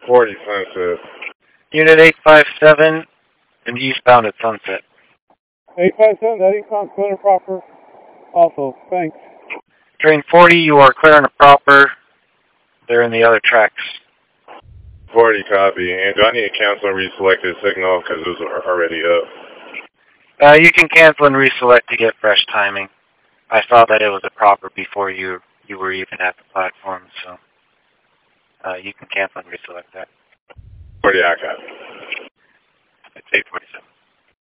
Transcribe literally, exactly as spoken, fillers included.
forty Sunset. Unit eight five seven and eastbound at Sunset. eight five seven, that econ clear and proper. Also, thanks. Train forty, you are clear and proper. They're in the other tracks. forty copy. And do I need to cancel and reselect this signal because those are already up? Uh, you can cancel and reselect to get fresh timing. I saw that it was a proper before you you were even at the platform, so uh, you can cancel and reselect that. forty, I got it. It's eight forty.